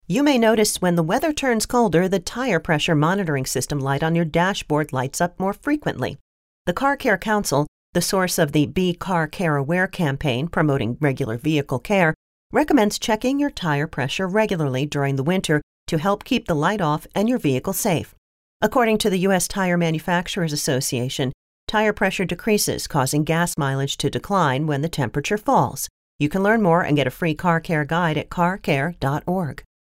You may notice when the weather turns colder, the tire pressure monitoring system light on your dashboard lights up more frequently. The Car Care Council, the source of the Be Car Care Aware campaign promoting regular vehicle care, recommends checking your tire pressure regularly during the winter to help keep the light off and your vehicle safe. According to the U.S. Tire Manufacturers Association, tire pressure decreases, causing gas mileage to decline when the temperature falls. You can learn more and get a free car care guide at carcare.org.